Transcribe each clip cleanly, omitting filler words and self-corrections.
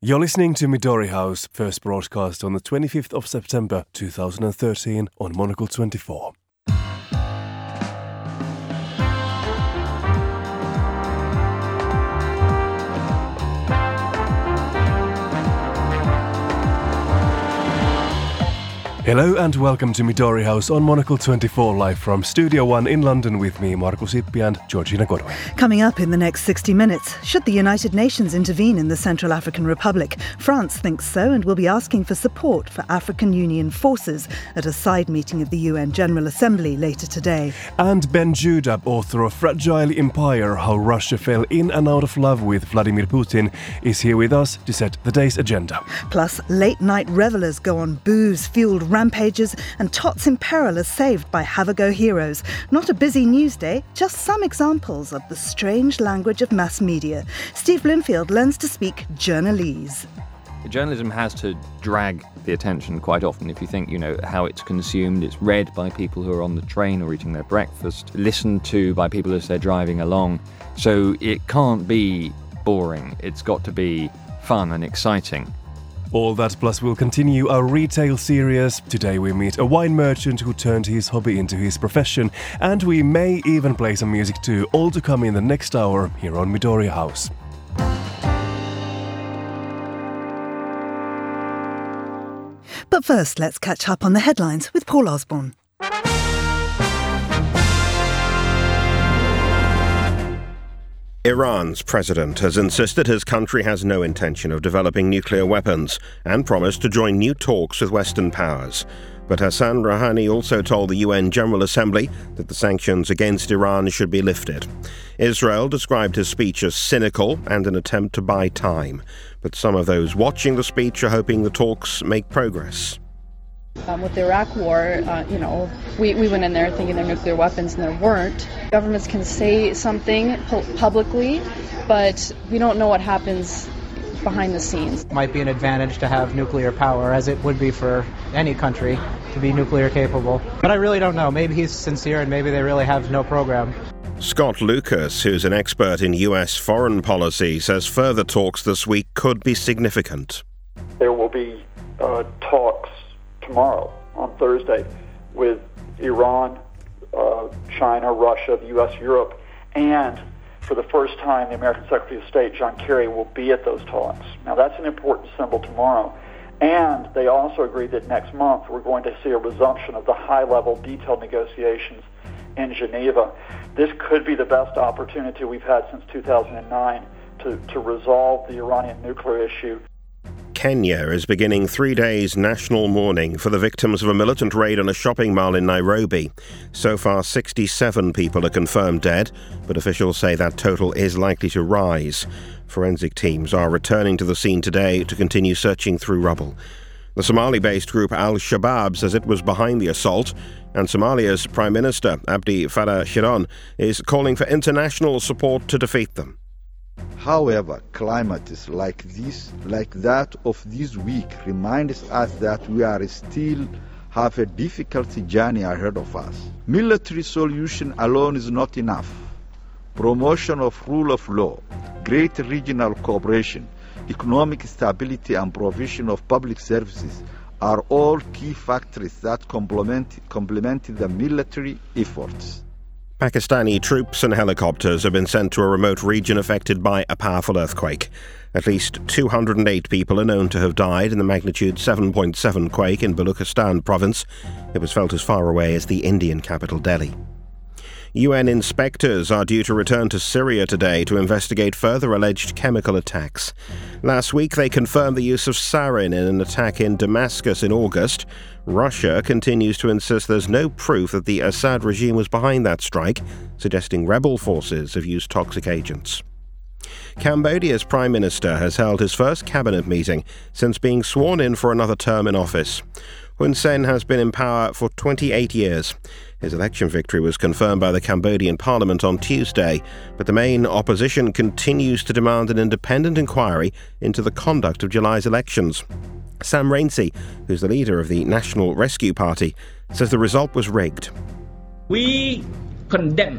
You're listening to Midori House, first broadcast on the 25th of September 2013 on Monocle 24. Hello and welcome to Midori House on Monocle 24, live from Studio One in London with me, Markus Ippi and Georgina Godwin. Coming up in the next 60 minutes, should the United Nations intervene in the Central African Republic? France thinks so and will be asking for support for African Union forces at a side meeting of the UN General Assembly later today. And Ben Judah, author of Fragile Empire, How Russia Fell in and Out of Love with Vladimir Putin, is here with us to set the day's agenda. Plus, late-night revellers go on booze-fueled rampages and tots in peril are saved by have-a-go heroes. Not a busy news day, just some examples of the strange language of mass media. Steve Bloomfield learns to speak journalese. Journalism has to drag the attention quite often. If you think, how it's consumed, it's read by people who are on the train or eating their breakfast, listened to by people as they're driving along. So it can't be boring. It's got to be fun and exciting. All that plus we'll continue our retail series. Today we meet a wine merchant who turned his hobby into his profession, and we may even play some music too, all to come in the next hour here on Midori House. But first, let's catch up on the headlines with Paul Osborne. Iran's president has insisted his country has no intention of developing nuclear weapons and promised to join new talks with Western powers. But Hassan Rouhani also told the UN General Assembly that the sanctions against Iran should be lifted. Israel described his speech as cynical and an attempt to buy time. But some of those watching the speech are hoping the talks make progress. With the Iraq war, we went in there thinking there were nuclear weapons and there weren't. Governments can say something publicly, but we don't know what happens behind the scenes. It might be an advantage to have nuclear power, as it would be for any country to be nuclear capable. But I really don't know. Maybe he's sincere and maybe they really have no program. Scott Lucas, who's an expert in US foreign policy, says further talks this week could be significant. There will be talks tomorrow, on Thursday, with Iran, China, Russia, the U.S., Europe, and for the first time, the American Secretary of State, John Kerry, will be at those talks. Now, that's an important symbol tomorrow. And they also agreed that next month we're going to see a resumption of the high-level detailed negotiations in Geneva. This could be the best opportunity we've had since 2009 to resolve the Iranian nuclear issue. Kenya is beginning 3 days national mourning for the victims of a militant raid on a shopping mall in Nairobi. So far, 67 people are confirmed dead, but officials say that total is likely to rise. Forensic teams are returning to the scene today to continue searching through rubble. The Somali-based group Al-Shabaab says it was behind the assault, and Somalia's Prime Minister, Abdi Fattah Shiron, is calling for international support to defeat them. However, calamities like that of this week reminds us that we are still have a difficult journey ahead of us. Military solution alone is not enough. Promotion of rule of law, greater regional cooperation, economic stability and provision of public services are all key factors that complement the military efforts. Pakistani troops and helicopters have been sent to a remote region affected by a powerful earthquake. At least 208 people are known to have died in the magnitude 7.7 quake in Baluchistan province. It was felt as far away as the Indian capital Delhi. UN inspectors are due to return to Syria today to investigate further alleged chemical attacks. Last week they confirmed the use of sarin in an attack in Damascus in August. Russia continues to insist there's no proof that the Assad regime was behind that strike, suggesting rebel forces have used toxic agents. Cambodia's Prime Minister has held his first cabinet meeting since being sworn in for another term in office. Hun Sen has been in power for 28 years. His election victory was confirmed by the Cambodian parliament on Tuesday, but the main opposition continues to demand an independent inquiry into the conduct of July's elections. Sam Rainsy, who's the leader of the National Rescue Party, says the result was rigged. We condemn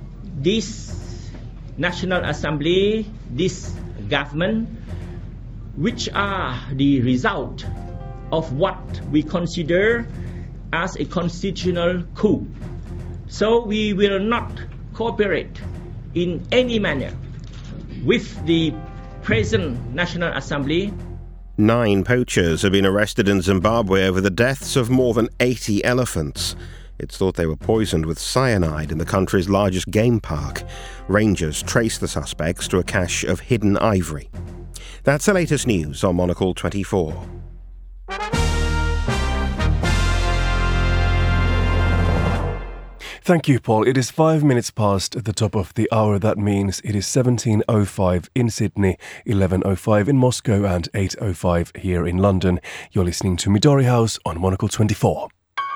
this National Assembly, this government, which are the result of what we consider as a constitutional coup. So we will not cooperate in any manner with the present National Assembly. 9 poachers have been arrested in Zimbabwe over the deaths of more than 80 elephants. It's thought they were poisoned with cyanide in the country's largest game park. Rangers traced the suspects to a cache of hidden ivory. That's the latest news on Monocle 24. Thank you, Paul. It is 5 minutes past the top of the hour. That means it is 17:05 in Sydney, 11:05 in Moscow and 8:05 here in London. You're listening to Midori House on Monocle 24.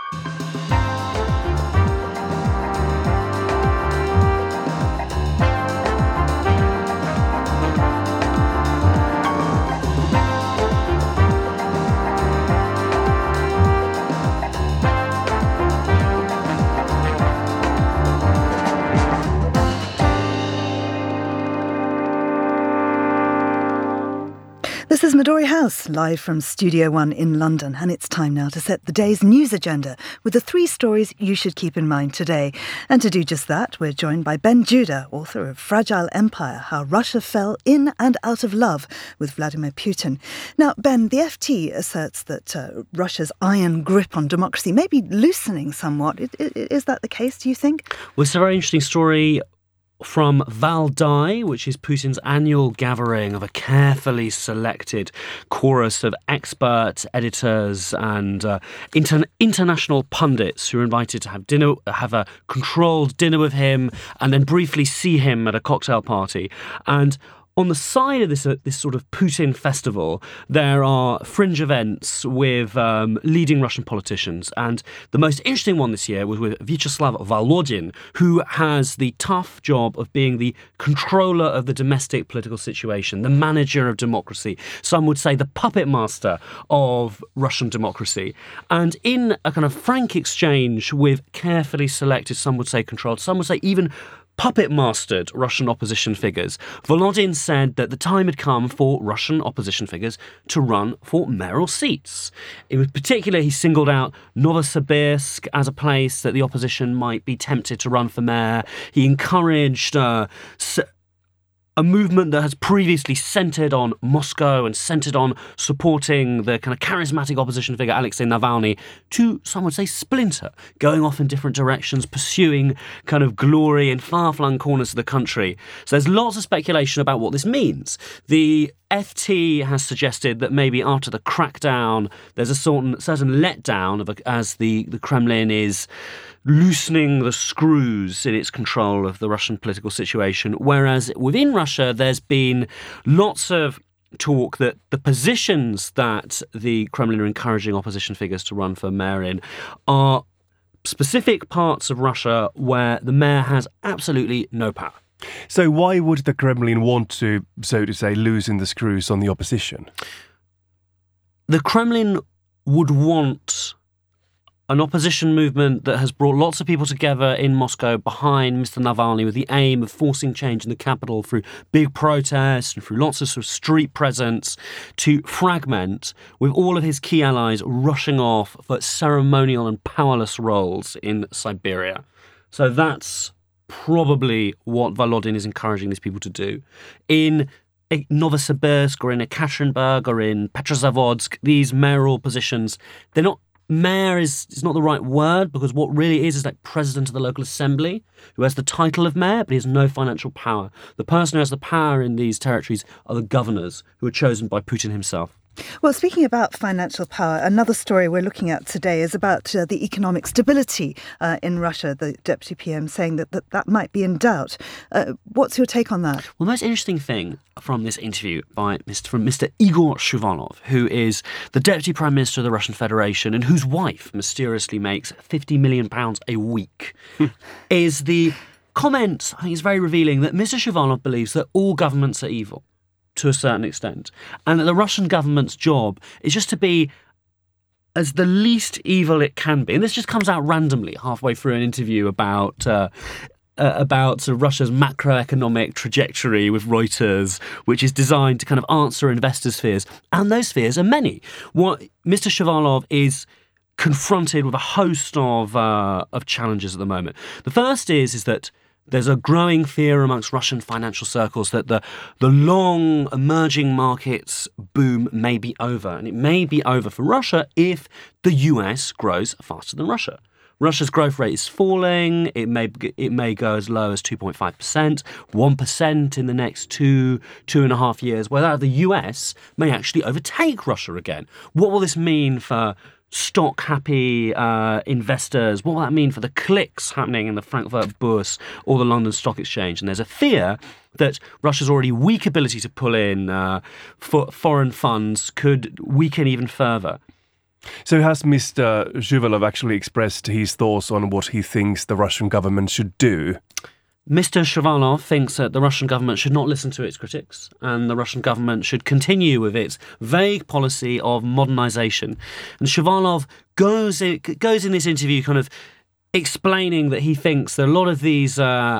This is Midori House, live from Studio One in London, and it's time now to set the day's news agenda with the 3 stories you should keep in mind today. And to do just that, we're joined by Ben Judah, author of Fragile Empire, How Russia Fell In and Out of Love with Vladimir Putin. Now, Ben, the FT asserts that Russia's iron grip on democracy may be loosening somewhat. Is that the case, do you think? Well, it's a very interesting story from Valdai, which is Putin's annual gathering of a carefully selected chorus of expert editors and international pundits who are invited to have a controlled dinner with him and then briefly see him at a cocktail party. And on the side of this sort of Putin festival, there are fringe events with leading Russian politicians. And the most interesting one this year was with Vyacheslav Volodin, who has the tough job of being the controller of the domestic political situation, the manager of democracy. Some would say the puppet master of Russian democracy. And in a kind of frank exchange with carefully selected, some would say controlled, some would say even puppet-mastered Russian opposition figures, Volodin said that the time had come for Russian opposition figures to run for mayoral seats. In particular, he singled out Novosibirsk as a place that the opposition might be tempted to run for mayor. He encouraged a movement that has previously centred on Moscow and centred on supporting the kind of charismatic opposition figure Alexei Navalny to, some would say, splinter, going off in different directions, pursuing kind of glory in far-flung corners of the country. So there's lots of speculation about what this means. The FT has suggested that maybe after the crackdown, there's a certain letdown as the Kremlin is loosening the screws in its control of the Russian political situation, whereas within Russia there's been lots of talk that the positions that the Kremlin are encouraging opposition figures to run for mayor in are specific parts of Russia where the mayor has absolutely no power. So why would the Kremlin want to, so to say, loosen the screws on the opposition? The Kremlin would want an opposition movement that has brought lots of people together in Moscow behind Mr. Navalny with the aim of forcing change in the capital through big protests and through lots of sort of street presence to fragment, with all of his key allies rushing off for ceremonial and powerless roles in Siberia. So that's probably what Volodin is encouraging these people to do. In Novosibirsk or in Ekaterinburg or in Petrozavodsk, these mayoral positions, they're not. Mayor is not the right word, because what really is like president of the local assembly, who has the title of mayor, but he has no financial power. The person who has the power in these territories are the governors, who are chosen by Putin himself. Well, speaking about financial power, another story we're looking at today is about the economic stability in Russia, the Deputy PM saying that might be in doubt. What's your take on that? Well, the most interesting thing from this interview from Mr. Igor Shuvalov, who is the Deputy Prime Minister of the Russian Federation and whose wife mysteriously makes £50 million a week, is the comment, I think is very revealing, that Mr. Shuvalov believes that all governments are evil, to a certain extent, and that the Russian government's job is just to be as the least evil it can be. And this just comes out randomly halfway through an interview about about sort of Russia's macroeconomic trajectory with Reuters, which is designed to kind of answer investors' fears. And those fears are many. What Mr. Shuvalov is confronted with a host of challenges at the moment. The first is that there's a growing fear amongst Russian financial circles that the long emerging markets boom may be over. And it may be over for Russia if the US grows faster than Russia. Russia's growth rate is falling. It may go as low as 2.5%, 1% in the next 2.5 years, where that of the US may actually overtake Russia again. What will this mean for stock-happy investors? What will that mean for the clicks happening in the Frankfurt Bourse or the London Stock Exchange? And there's a fear that Russia's already weak ability to pull in foreign funds could weaken even further. So has Mr. Shuvalov actually expressed his thoughts on what he thinks the Russian government should do? Mr. Shuvalov thinks that the Russian government should not listen to its critics, and the Russian government should continue with its vague policy of modernization. And Shuvalov goes in this interview kind of explaining that he thinks that a lot of these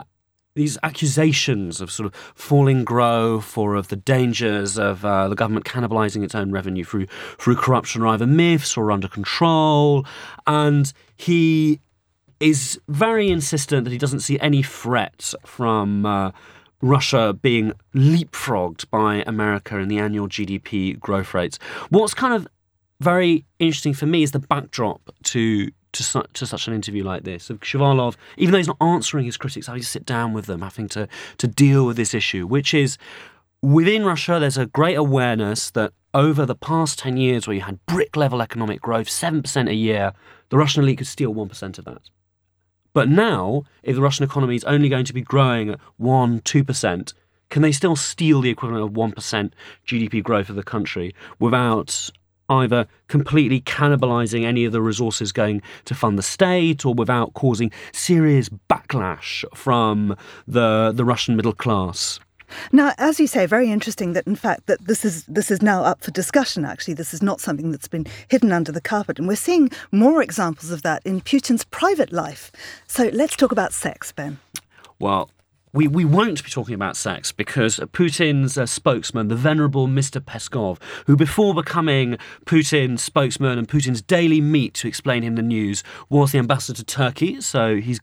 accusations of sort of falling growth or of the dangers of the government cannibalizing its own revenue through corruption are either myths or under control. And he is very insistent that he doesn't see any threat from Russia being leapfrogged by America in the annual GDP growth rates. What's kind of very interesting for me is the backdrop to such an interview like this, of Shuvalov, even though he's not answering his critics, having to sit down with them, having to deal with this issue, which is within Russia, there's a great awareness that over the past 10 years where you had brick-level economic growth, 7% a year, the Russian elite could steal 1% of that. But now, if the Russian economy is only going to be growing at 1-2%, can they still steal the equivalent of 1% GDP growth of the country without either completely cannibalising any of the resources going to fund the state or without causing serious backlash from the Russian middle class? Now, as you say, very interesting that, in fact, that this is now up for discussion, actually. This is not something that's been hidden under the carpet. And we're seeing more examples of that in Putin's private life. So let's talk about sex, Ben. Well, we won't be talking about sex because Putin's spokesman, the venerable Mr. Peskov, who before becoming Putin's spokesman and Putin's daily meet to explain him the news, was the ambassador to Turkey. So he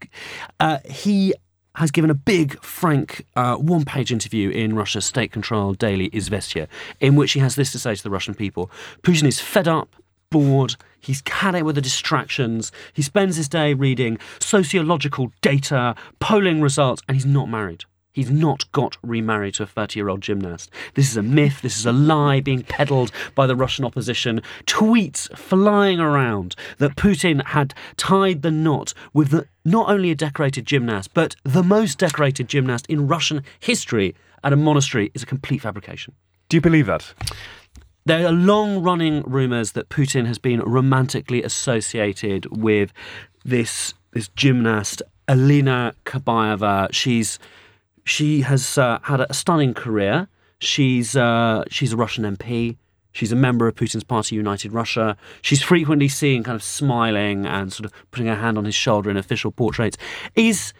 has given a big, frank, one-page interview in Russia's state-controlled daily Izvestia, in which he has this to say to the Russian people. Putin is fed up, bored, he's had it with the distractions, he spends his day reading sociological data, polling results, and he's not married. He's not got remarried to a 30-year-old gymnast. This is a myth, this is a lie being peddled by the Russian opposition. Tweets flying around that Putin had tied the knot with not only a decorated gymnast, but the most decorated gymnast in Russian history at a monastery is a complete fabrication. Do you believe that? There are long-running rumours that Putin has been romantically associated with this gymnast, Alina Kabayeva. She has had a stunning career. She's a Russian MP. She's a member of Putin's party, United Russia. She's frequently seen kind of smiling and sort of putting her hand on his shoulder in official portraits. Is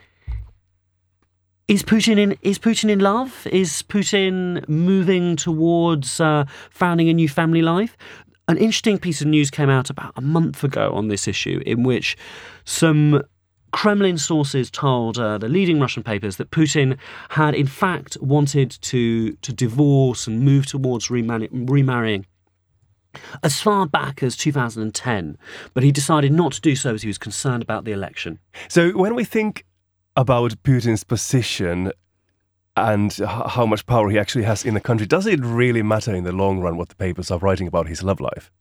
Putin in love? Is Putin moving towards founding a new family life? An interesting piece of news came out about a month ago on this issue, in which some Kremlin sources told the leading Russian papers that Putin had in fact wanted to divorce and move towards remarrying as far back as 2010, but he decided not to do so as he was concerned about the election. So when we think about Putin's position and how much power he actually has in the country, does it really matter in the long run what the papers are writing about his love life?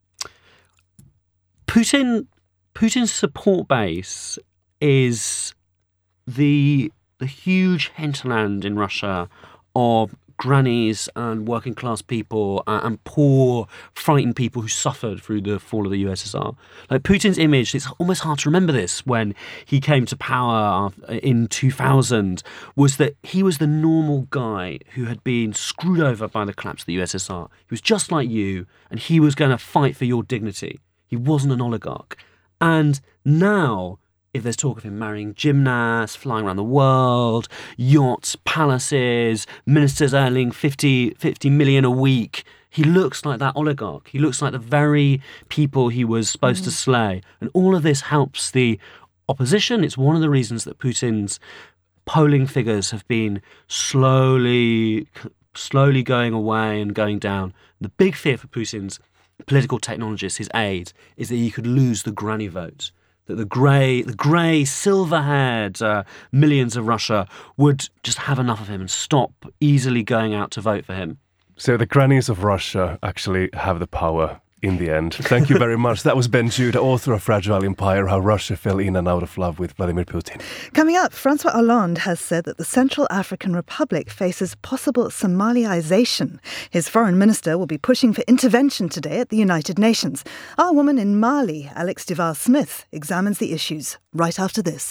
Putin's support base is the huge hinterland in Russia of grannies and working class people and poor, frightened people who suffered through the fall of the USSR. Like Putin's image, it's almost hard to remember this when he came to power in 2000, was that he was the normal guy who had been screwed over by the collapse of the USSR. He was just like you, and he was going to fight for your dignity. He wasn't an oligarch. And now, if there's talk of him marrying gymnasts, flying around the world, yachts, palaces, ministers earning 50 million a week, he looks like that oligarch. He looks like the very people he was supposed to slay. And all of this helps the opposition. It's one of the reasons that Putin's polling figures have been slowly going away and going down. The big fear for Putin's political technologists, his aides, is that he could lose the granny vote. That the grey, silver-haired millions of Russia would just have enough of him and stop easily going out to vote for him. So the grannies of Russia actually have the power in the end. Thank you very much. That was Ben Judah, author of Fragile Empire, How Russia Fell In and Out of Love with Vladimir Putin. Coming up, Francois Hollande has said that the Central African Republic faces possible Somaliization. His foreign minister will be pushing for intervention today at the United Nations. Our woman in Mali, Alex Duval-Smith, examines the issues right after this.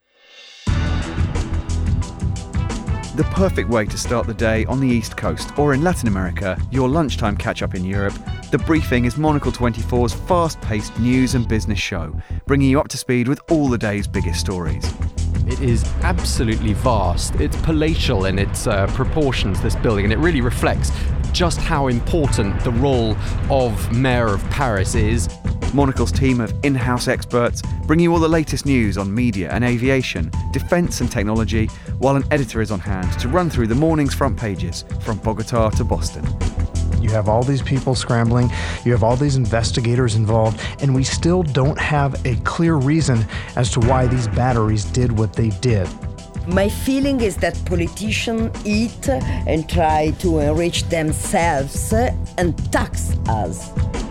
The perfect way to start the day on the East Coast or in Latin America, your lunchtime catch-up in Europe. The Briefing is Monocle 24's fast-paced news and business show, bringing you up to speed with all the day's biggest stories. It is absolutely vast. It's palatial in its proportions, this building, and it really reflects just how important the role of Mayor of Paris is. Monocle's team of in-house experts bring you all the latest news on media and aviation, defence and technology, while an editor is on hand to run through the morning's front pages from Bogota to Boston. You have all these people scrambling, you have all these investigators involved, and we still don't have a clear reason as to why these batteries did what they did. My feeling is that politicians eat and try to enrich themselves and tax us.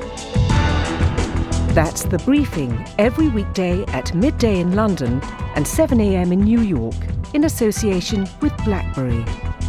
That's The Briefing, every weekday at midday in London and 7 a.m. in New York, in association with BlackBerry.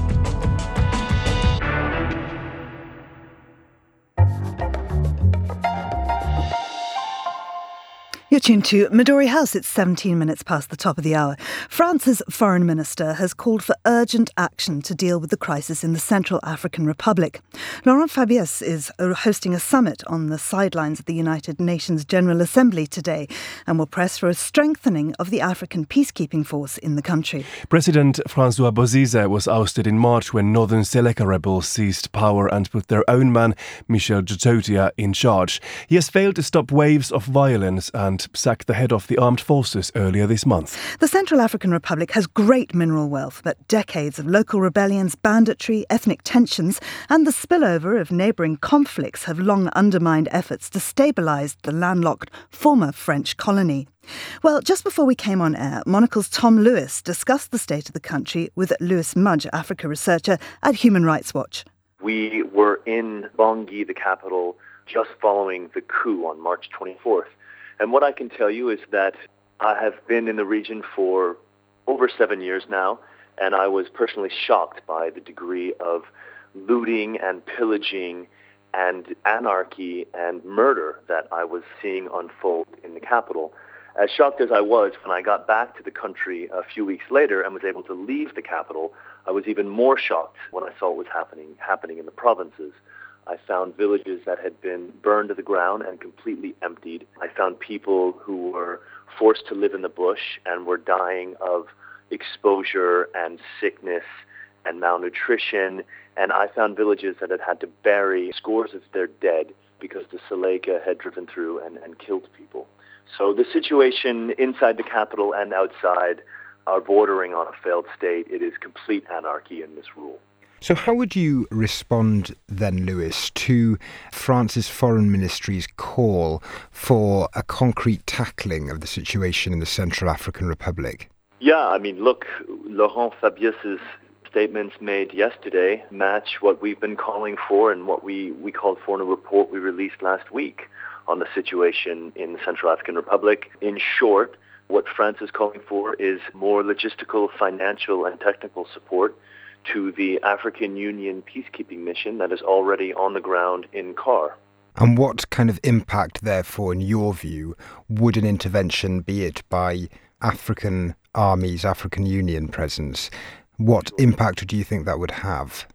You're tuned to Midori House. It's 17 minutes past the top of the hour. France's foreign minister has called for urgent action to deal with the crisis in the Central African Republic. Laurent Fabius is hosting a summit on the sidelines of the United Nations General Assembly today and will press for a strengthening of the African peacekeeping force in the country. President Francois Bozizé was ousted in March when Northern Seleka rebels seized power and put their own man, Michel Djotodia, in charge. He has failed to stop waves of violence and sacked the head of the armed forces earlier this month. The Central African Republic has great mineral wealth, but decades of local rebellions, banditry, ethnic tensions and the spillover of neighbouring conflicts have long undermined efforts to stabilise the landlocked former French colony. Well, just before we came on air, Monocle's Tom Lewis discussed the state of the country with Lewis Mudge, Africa researcher at Human Rights Watch. We were in Bangui, the capital, just following the coup on March 24th. And what I can tell you is that I have been in the region for over 7 years now, and I was personally shocked by the degree of looting and pillaging and anarchy and murder that I was seeing unfold in the capital. As shocked as I was when I got back to the country a few weeks later and was able to leave the capital, I was even more shocked when I saw what was happening in the provinces. I found villages that had been burned to the ground and completely emptied. I found people who were forced to live in the bush and were dying of exposure and sickness and malnutrition. And I found villages that had had to bury scores of their dead because the Seleka had driven through and killed people. So the situation inside the capital and outside are bordering on a failed state. It is complete anarchy and misrule. So how would you respond then, Lewis, to France's foreign ministry's call for a concrete tackling of the situation in the Central African Republic? Yeah, I mean, look, Laurent Fabius's statements made yesterday match what we've been calling for and what we called for in a report we released last week on the situation in the Central African Republic. In short, what France is calling for is more logistical, financial, and technical support to the African Union peacekeeping mission that is already on the ground in CAR. And what kind of impact, therefore, in your view, would an intervention, be it by African armies, African Union presence, what impact do you think that would have?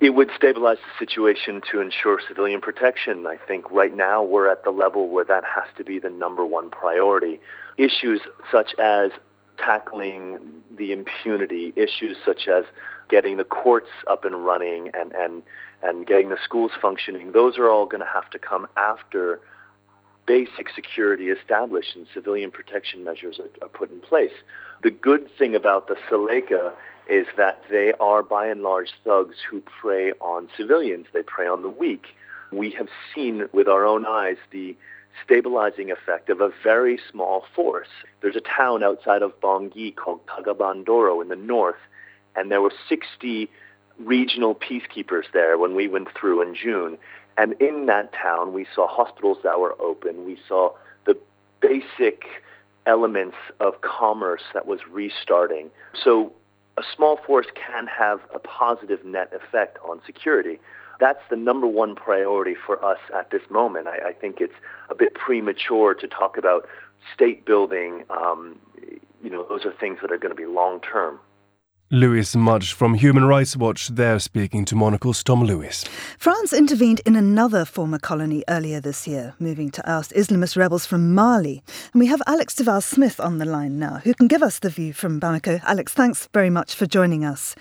It would stabilize the situation to ensure civilian protection. I think right now we're at the level where that has to be the number one priority. Issues such as tackling the impunity, issues such as getting the courts up and running and getting the schools functioning, those are all going to have to come after basic security established and civilian protection measures are put in place. The good thing about the Seleka is that they are by and large thugs who prey on civilians. They prey on the weak. We have seen with our own eyes the stabilizing effect of a very small force. There's a town outside of Bangui called Tagabandoro in the north, and there were 60 regional peacekeepers there when we went through in June. And in that town, we saw hospitals that were open. We saw the basic elements of commerce that was restarting. So a small force can have a positive net effect on security. That's the number one priority for us at this moment. I think it's a bit premature to talk about state building. Those are things that are going to be long-term. Louis Mudge from Human Rights Watch there speaking to Monocle's Tom Lewis. France intervened in another former colony earlier this year, moving to oust Islamist rebels from Mali. And we have Alex Duval-Smith on the line now, who can give us the view from Bamako. Alex, thanks very much for joining us.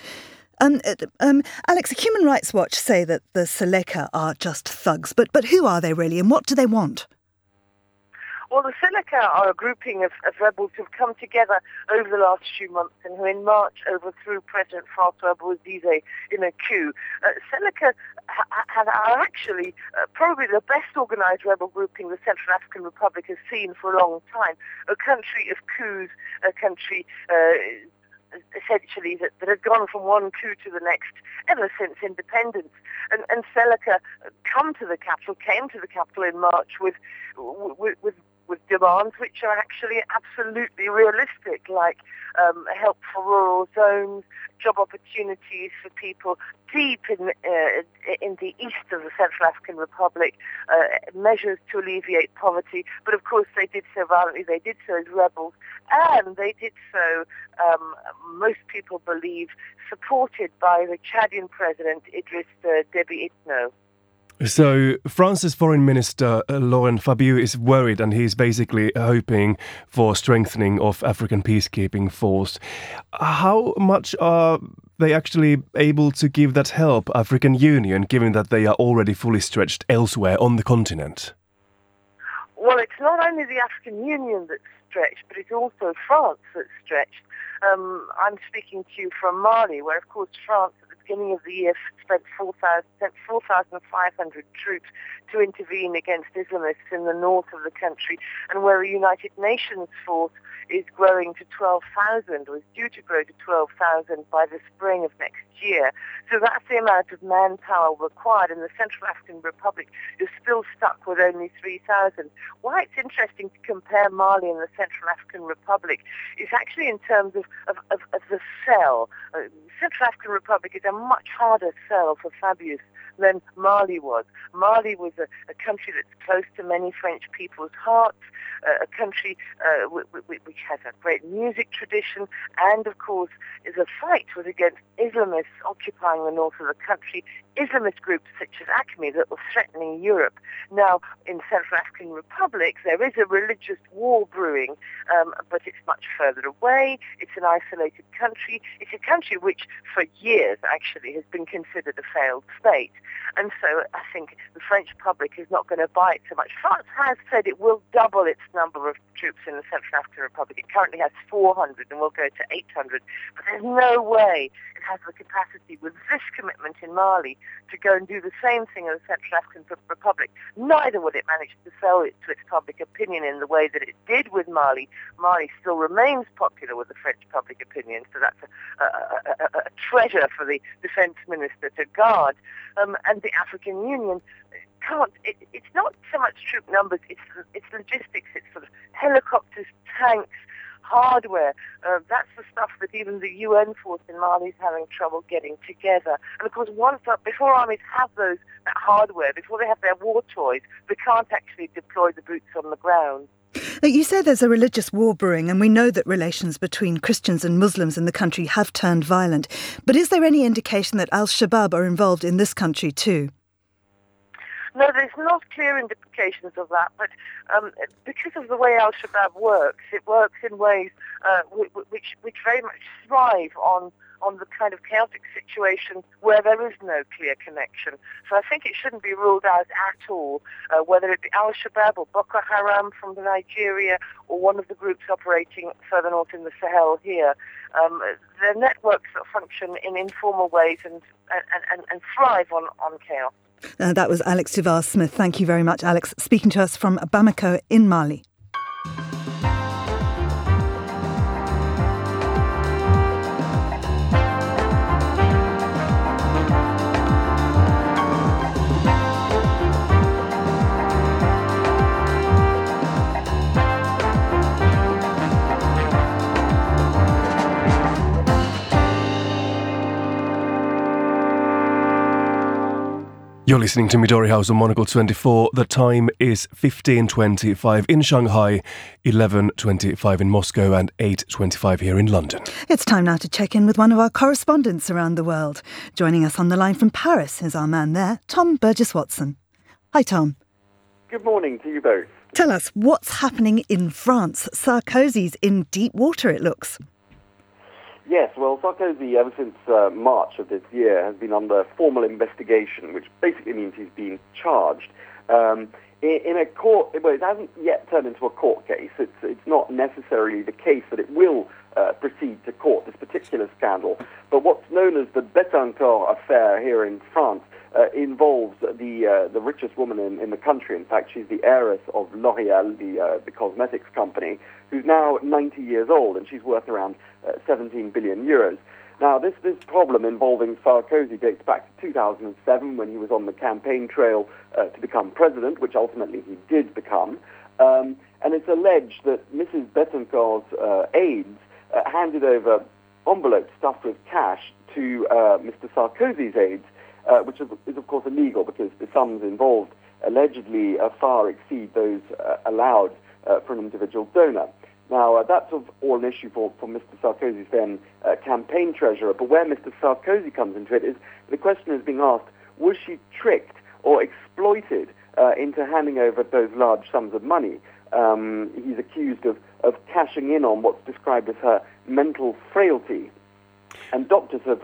Alex, Human Rights Watch say that the Seleka are just thugs, but who are they really and what do they want? Well, the Seleka are a grouping of rebels who've come together over the last few months and who in March overthrew President François Bozize in a coup. Seleka are actually probably the best organised rebel grouping the Central African Republic has seen for a long time. A country of coups, a country essentially that has gone from one coup to the next ever since independence. And Seleka came to the capital in March with demands which are actually absolutely realistic, like help for rural zones, job opportunities for people deep in the east of the Central African Republic, measures to alleviate poverty. But of course they did so violently, they did so as rebels, and they did so, most people believe, supported by the Chadian president Idriss Déby Itno. So France's Foreign Minister Laurent Fabius is worried and he's basically hoping for strengthening of African peacekeeping force. How much are they actually able to give that help, African Union, given that they are already fully stretched elsewhere on the continent? Well, it's not only the African Union that's stretched, but it's also France that's stretched. I'm speaking to you from Mali, where, of course, France at the beginning of the year spent 4,500 troops to intervene against Islamists in the north of the country, and where a United Nations force is growing to 12,000, or is due to grow to 12,000 by the spring of next year. So that's the amount of manpower required, and the Central African Republic is still stuck with only 3,000. Why it's interesting to compare Mali and the Central African Republic is actually in terms of the sell. Central African Republic is a much harder sell for Fabius than Mali was. Mali was a country that's close to many French people's hearts, a country which has a great music tradition, and of course the fight was against Islamists occupying the north of the country, Islamist groups such as AQMI that were threatening Europe. Now, in Central African Republic, there is a religious war brewing, but it's much further away. It's an isolated country. It's a country which, for years, actually, has been considered a failed state. And so I think the French public is not going to buy it so much. France has said it will double its number of troops in the Central African Republic. It currently has 400 and will go to 800. But there's no way it has the capacity with this commitment in Mali to go and do the same thing in the Central African Republic. Neither will it manage to sell it to its public opinion in the way that it did with Mali. Mali still remains popular with the French public opinion, so that's a treasure for the defense minister to guard. And the African Union can't. It's not so much troop numbers. It's logistics. It's sort of helicopters, tanks, hardware. That's the stuff that even the UN force in Mali is having trouble getting together. And of course, before armies have that hardware, before they have their war toys, they can't actually deploy the boots on the ground. You say there's a religious war brewing, and we know that relations between Christians and Muslims in the country have turned violent. But is there any indication that Al-Shabaab are involved in this country too? No, there's not clear indications of that, but because of the way Al-Shabaab works, it works in ways which very much thrive on the kind of chaotic situation where there is no clear connection. So I think it shouldn't be ruled out at all, whether it be Al-Shabaab or Boko Haram from Nigeria or one of the groups operating further north in the Sahel here. They're networks that function in informal ways and thrive on chaos. That was Alex Duval-Smith. Thank you very much, Alex, speaking to us from Bamako in Mali. You're listening to Midori House on Monocle 24. The time is 15:25 in Shanghai, 11:25 in Moscow and 8:25 here in London. It's time now to check in with one of our correspondents around the world. Joining us on the line from Paris is our man there, Tom Burgess-Watson. Hi, Tom. Good morning to you both. Tell us, what's happening in France? Sarkozy's in deep water, it looks. Yes, well, Sarkozy, ever since March of this year, has been under formal investigation, which basically means he's been charged in a court. Well, it hasn't yet turned into a court case. It's not necessarily the case that it will proceed to court, this particular scandal. But what's known as the Bettencourt affair here in France involves the richest woman in the country. In fact, she's the heiress of L'Oréal, the cosmetics company, who's now 90 years old, and she's worth around 17 billion euros. Now, this problem involving Sarkozy dates back to 2007, when he was on the campaign trail to become president, which ultimately he did become. And it's alleged that Mrs. Bettencourt's aides handed over envelopes stuffed with cash to Mr. Sarkozy's aides, which is of course illegal because the sums involved allegedly far exceed those allowed for an individual donor. Now, that's all an issue for Mr. Sarkozy's then campaign treasurer, but where Mr. Sarkozy comes into it is the question is being asked, was she tricked or exploited into handing over those large sums of money? He's accused of cashing in on what's described as her mental frailty. And doctors have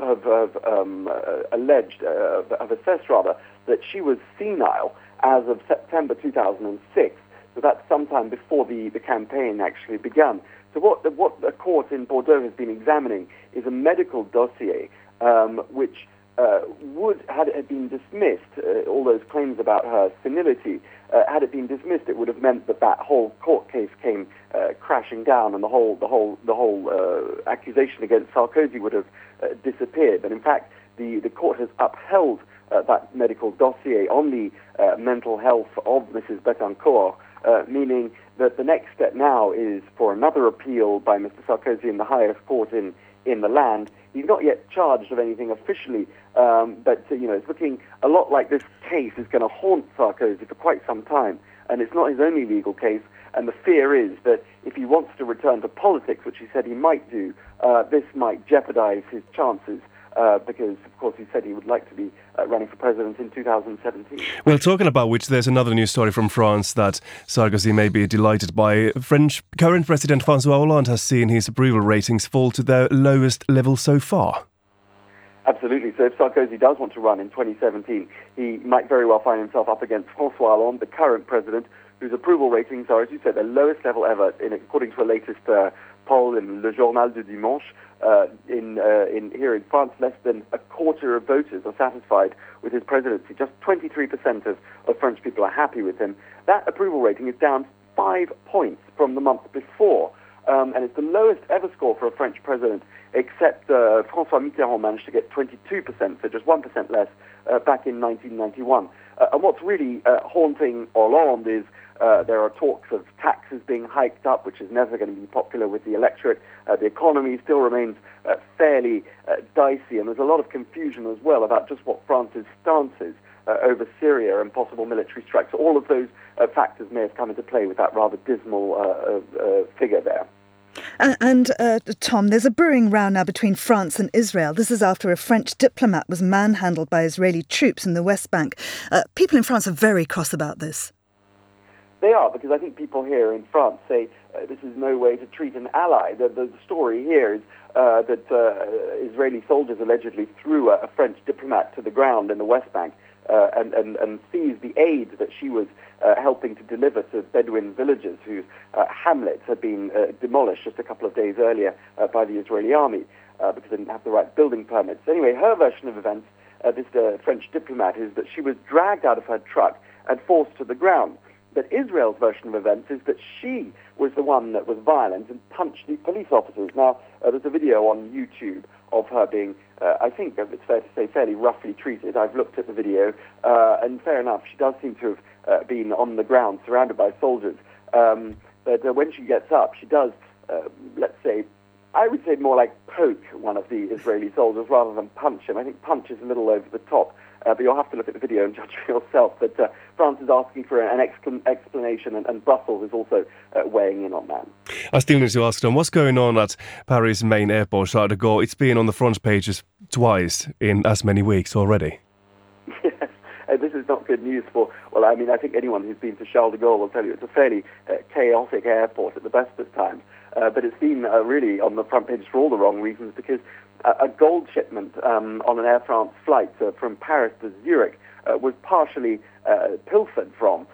assessed that she was senile as of September 2006. So that's sometime before the campaign actually began. So what the court in Bordeaux has been examining is a medical dossier which would, had it been dismissed, all those claims about her senility, had it been dismissed, it would have meant that whole court case came crashing down, and the whole accusation against Sarkozy would have disappeared. But in fact, the court has upheld that medical dossier on the mental health of Mrs. Bettencourt, meaning that the next step now is for another appeal by Mr. Sarkozy in the highest court in the land. He's not yet charged of anything officially, but it's looking a lot like this case is going to haunt Sarkozy for quite some time, and it's not his only legal case. And the fear is that if he wants to return to politics, which he said he might do, this might jeopardize his chances. Because, of course, he said he would like to be running for president in 2017. Well, talking about which, there's another news story from France that Sarkozy may be delighted by. French current President François Hollande has seen his approval ratings fall to their lowest level so far. Absolutely. So if Sarkozy does want to run in 2017, he might very well find himself up against François Hollande, the current president, whose approval ratings are, as you said, the lowest level ever, according to a latest poll in Le Journal du Dimanche. Here in France, less than a quarter of voters are satisfied with his presidency. Just 23% of French people are happy with him. That approval rating is down 5 points from the month before, and it's the lowest ever score for a French president, except François Mitterrand managed to get 22%, so just 1% less, back in 1991. And what's really haunting Hollande is there are talks of taxes being hiked up, which is never going to be popular with the electorate. The economy still remains fairly dicey, and there's a lot of confusion as well about just what France's stance is over Syria and possible military strikes. All of those factors may have come into play with that rather dismal figure there. And Tom, there's a brewing row now between France and Israel. This is after a French diplomat was manhandled by Israeli troops in the West Bank. People in France are very cross about this. They are, because I think people here in France say this is no way to treat an ally. The story here is that Israeli soldiers allegedly threw a French diplomat to the ground in the West Bank and seized the aid that she was helping to deliver to Bedouin villagers whose hamlets had been demolished just a couple of days earlier by the Israeli army because they didn't have the right building permits. Anyway, her version of events, this French diplomat, is that she was dragged out of her truck and forced to the ground. But Israel's version of events is that she was the one that was violent and punched the police officers. Now, there's a video on YouTube of her being, I think it's fair to say, fairly roughly treated. I've looked at the video, and fair enough, she does seem to have been on the ground, surrounded by soldiers. But when she gets up, she does, let's say, I would say more like poke one of the Israeli soldiers rather than punch him. I think punch is a little over the top. But you'll have to look at the video and judge for yourself. But France is asking for an explanation, and Brussels is also weighing in on that. I still need to ask, Tom, what's going on at Paris' main airport, Charles de Gaulle? It's been on the front pages twice in as many weeks already. Yes, this is not good news for, well, I mean, I think anyone who's been to Charles de Gaulle will tell you it's a fairly chaotic airport at the best of times. But it's been really on the front page for all the wrong reasons, because a gold shipment on an Air France flight from Paris to Zurich was partially pilfered from.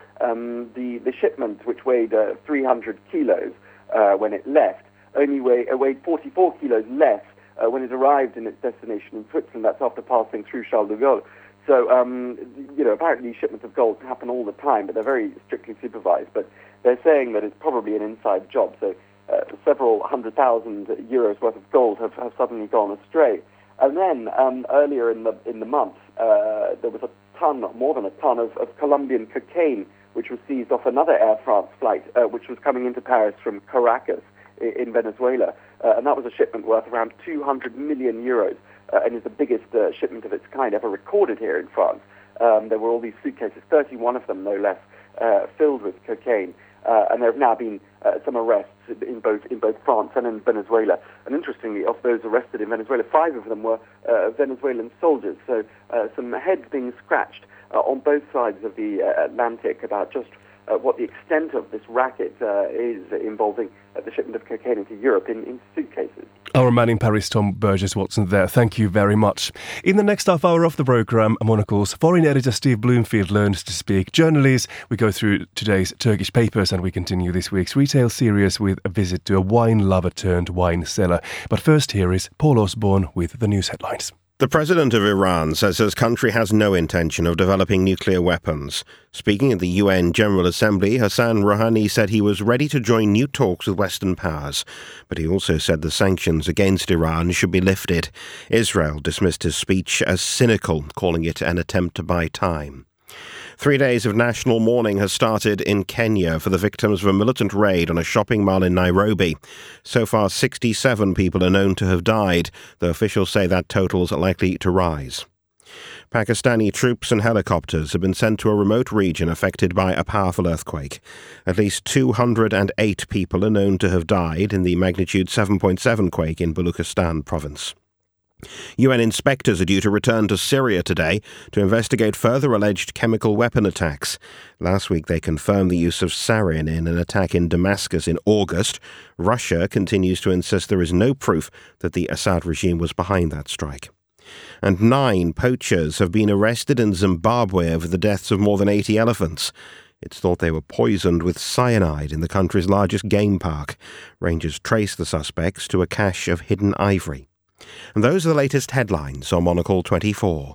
The shipment, which weighed 300 kilos when it left, only weighed 44 kilos less when it arrived in its destination in Switzerland. That's after passing through Charles de Gaulle. So, apparently these shipments of gold happen all the time, but they're very strictly supervised. But they're saying that it's probably an inside job. So several 100,000 euros worth of gold have suddenly gone astray. And then earlier in the month, there was more than a ton of Colombian cocaine, which was seized off another Air France flight, which was coming into Paris from Caracas in Venezuela. And that was a shipment worth around 200 million euros, and is the biggest shipment of its kind ever recorded here in France. There were all these suitcases, 31 of them no less, filled with cocaine. And there have now been some arrests in both France and in Venezuela. And interestingly, of those arrested in Venezuela, 5 of them were Venezuelan soldiers. So some heads being scratched on both sides of the Atlantic about just what the extent of this racket is involving the shipment of cocaine into Europe in suitcases. Our man in Paris, Tom Burgess-Watson there. Thank you very much. In the next half hour of the programme, Monocle's foreign editor Steve Bloomfield learns to speak journalese. We go through today's Turkish papers and we continue this week's retail series with a visit to a wine lover turned wine seller. But first, here is Paul Osborne with the news headlines. The president of Iran says his country has no intention of developing nuclear weapons. Speaking at the UN General Assembly, Hassan Rouhani said he was ready to join new talks with Western powers. But he also said the sanctions against Iran should be lifted. Israel dismissed his speech as cynical, calling it an attempt to buy time. 3 days of national mourning has started in Kenya for the victims of a militant raid on a shopping mall in Nairobi. So far, 67 people are known to have died, though officials say that total is likely to rise. Pakistani troops and helicopters have been sent to a remote region affected by a powerful earthquake. At least 208 people are known to have died in the magnitude 7.7 quake in Baluchistan province. UN inspectors are due to return to Syria today to investigate further alleged chemical weapon attacks. Last week they confirmed the use of sarin in an attack in Damascus in August. Russia continues to insist there is no proof that the Assad regime was behind that strike. And 9 poachers have been arrested in Zimbabwe over the deaths of more than 80 elephants. It's thought they were poisoned with cyanide in the country's largest game park. Rangers trace the suspects to a cache of hidden ivory. And those are the latest headlines on Monocle 24.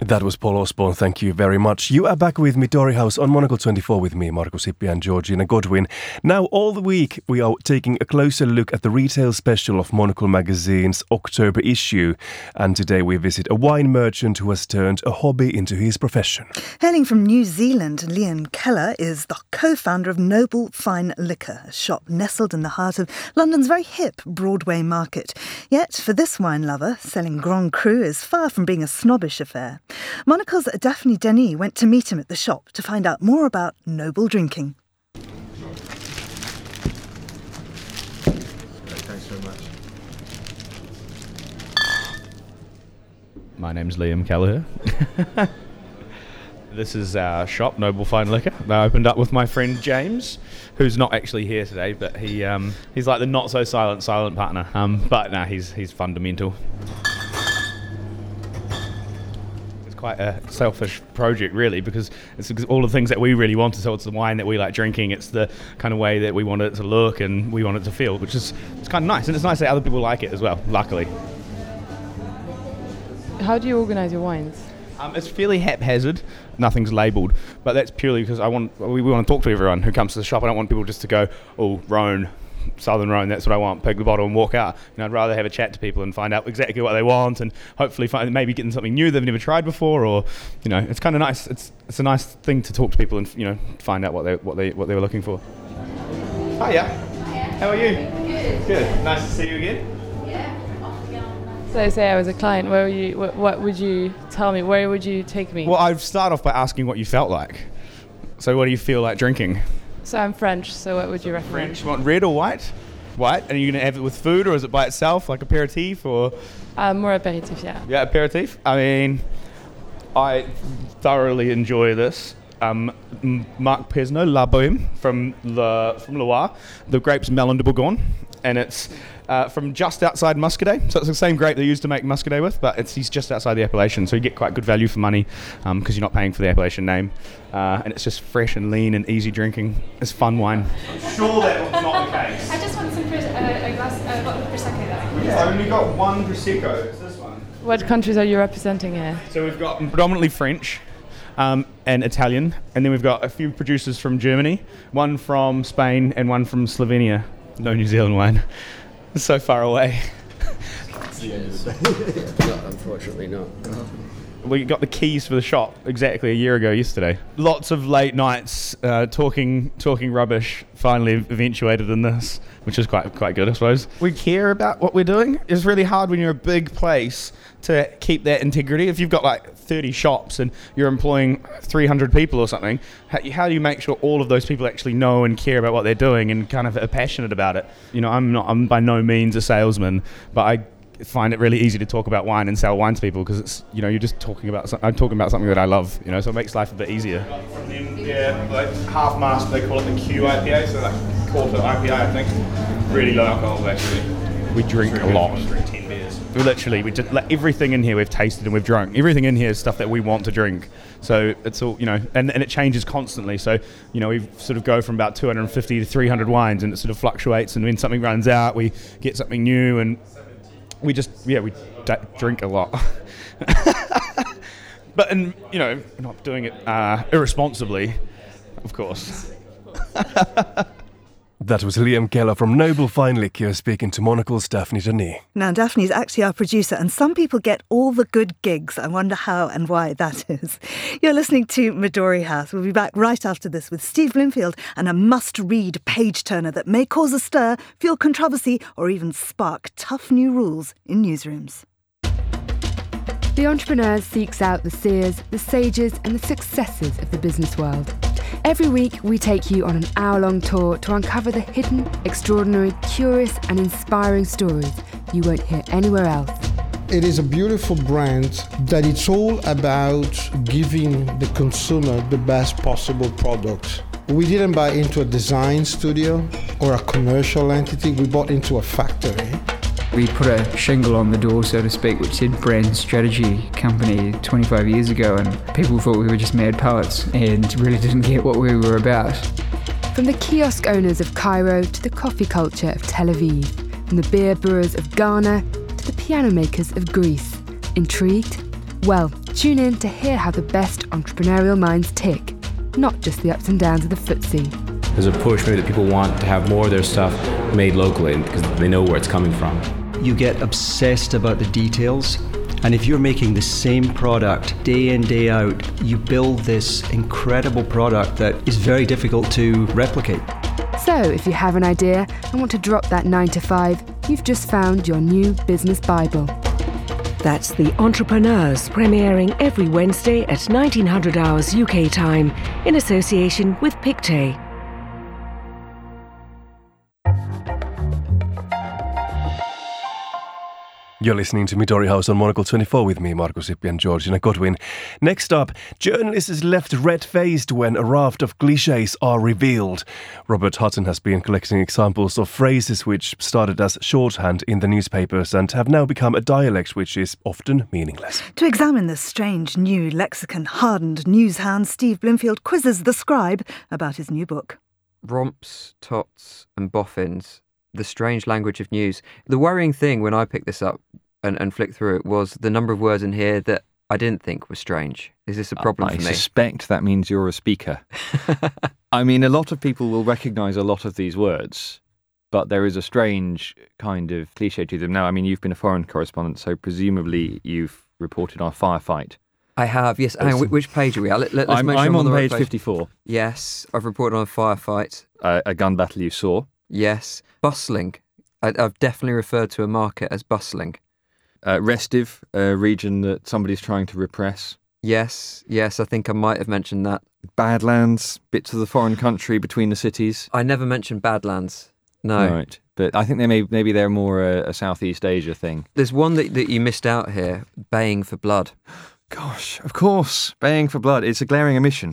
That was Paul Osborne, thank you very much. You are back with Midori House on Monocle 24 with me, Markus Hippi and Georgina Godwin. Now, all the week we are taking a closer look at the retail special of Monocle magazine's October issue. And today we visit a wine merchant who has turned a hobby into his profession. Hailing from New Zealand, Liam Keller is the co-founder of Noble Fine Liquor, a shop nestled in the heart of London's very hip Broadway market. Yet, for this wine lover, selling Grand Cru is far from being a snobbish affair. Monocle's Daphne Denis went to meet him at the shop to find out more about noble drinking. Thanks very much. My name's Liam Kelleher. This is our shop, Noble Fine Liquor. I opened up with my friend James, who's not actually here today, but he's like the not so silent partner. But no, he's fundamental. Quite a selfish project, really, because it's all the things that we really want. So it's the wine that we like drinking, it's the kind of way that we want it to look and we want it to feel, which is it's kind of nice, and it's nice that other people like it as well, luckily. How do you organise your wines? It's fairly haphazard, nothing's labelled, but that's purely because we want to talk to everyone who comes to the shop. I don't want people just to go, oh, Rhone, Southern Rhone, that's what I want, pick the bottle and walk out. I'd rather have a chat to people and find out exactly what they want, and hopefully maybe getting something new they've never tried before, or it's kind of nice. It's a nice thing to talk to people and find out what they were looking for. Hiya. How are you? Good. Nice to see you again. So say I was a client, what would you tell me? Where would you take me? Well, I'd start off by asking what you felt like. So what do you feel like drinking? So I'm French, so what would you recommend? French, you want red or white? White, and are you going to have it with food, or is it by itself, like aperitif, or? More aperitif, yeah. Yeah, aperitif. I mean, I thoroughly enjoy this. Marc Pesneau, La Bohème, from Loire. The grape's Melon de Bourgogne, and it's from just outside Muscadet. So it's the same grape they used to make Muscadet with, but he's just outside the appellation, so you get quite good value for money because you're not paying for the appellation name. And it's just fresh and lean and easy drinking. It's fun wine. I'm sure that was not the case. I just want some a bottle of Prosecco there. Yeah, I've only got one Prosecco. It's this one. What countries are you representing here? So we've got predominantly French and Italian, and then we've got a few producers from Germany, one from Spain and one from Slovenia. No New Zealand wine. It's so far away. No, unfortunately not. We got the keys for the shop exactly a year ago yesterday. Lots of late nights talking rubbish finally eventuated in this, which is quite good, I suppose. We care about what we're doing. It's really hard when you're a big place to keep that integrity. If you've got like 30 shops and you're employing 300 people or something, how do you make sure all of those people actually know and care about what they're doing and kind of are passionate about it? I'm by no means a salesman, but I find it really easy to talk about wine and sell wine to people because it's you're just talking about I'm talking about something that I love, so it makes life a bit easier. From them, like half mast, they call it the Q IPA, so like quarter IPA, I think. Really low alcohol actually. We drink a lot. We drink 10 beers. We just like everything in here we've tasted and we've drunk. Everything in here is stuff that we want to drink. So it's all and it changes constantly. So we sort of go from about 250 to 300 wines, and it sort of fluctuates. And when something runs out, we get something new and. We drink a lot. But, we're not doing it irresponsibly, of course. That was Liam Keller from Noble Fine Liquor speaking to Monocle's Daphne Denis. Now, Daphne's actually our producer, and some people get all the good gigs. I wonder how and why that is. You're listening to Midori House. We'll be back right after this with Steve Blimfield and a must-read page-turner that may cause a stir, fuel controversy, or even spark tough new rules in newsrooms. The Entrepreneurs seeks out the seers, the sages, and the successes of the business world. Every week, we take you on an hour-long tour to uncover the hidden, extraordinary, curious, and inspiring stories you won't hear anywhere else. It is a beautiful brand that it's all about giving the consumer the best possible product. We didn't buy into a design studio or a commercial entity. We bought into a factory. We put a shingle on the door, so to speak, which said Brand Strategy Company 25 years ago, and people thought we were just mad poets and really didn't get what we were about. From the kiosk owners of Cairo to the coffee culture of Tel Aviv, from the beer brewers of Ghana to the piano makers of Greece. Intrigued? Well, Tune in to hear how the best entrepreneurial minds tick, not just the ups and downs of the FTSE. There's a push maybe that people want to have more of their stuff made locally because they know where it's coming from. You get obsessed about the details, and if you're making the same product day in, day out, you build this incredible product that is very difficult to replicate. So if you have an idea and want to drop that 9 to 5, you've just found your new business Bible. That's The Entrepreneurs, premiering every Wednesday at 1900 hours UK time in association with Pictet. You're listening to Midori House on Monocle 24 with me, Markus Ippi and Georgina Godwin. Next up, journalists is left red-faced when a raft of clichés are revealed. Robert Hutton has been collecting examples of phrases which started as shorthand in the newspapers and have now become a dialect which is often meaningless. To examine this strange new lexicon-hardened news hound, Steve Bloomfield quizzes the scribe about his new book. Romps, tots and boffins. The strange language of news. The worrying thing when I picked this up and flicked through it was the number of words in here that I didn't think were strange. Is this a problem for me? I suspect that means you're a speaker. I mean, a lot of people will recognise a lot of these words, but there is a strange kind of cliche to them. Now, I mean, you've been a foreign correspondent, so presumably you've reported on a firefight. I have, yes. Hang on, which page are we at? Let's I'm make sure I'm on the right page 54. Yes, I've reported on a firefight. A gun battle you saw. Yes. Bustling. I've definitely referred to a market as bustling. Restive, a region that somebody's trying to repress. Yes, I think I might have mentioned that. Badlands, bits of the foreign country between the cities. I never mentioned Badlands. No. Right, but I think maybe they're more a Southeast Asia thing. There's one that you missed out here, baying for blood. Gosh, of course, baying for blood. It's a glaring omission.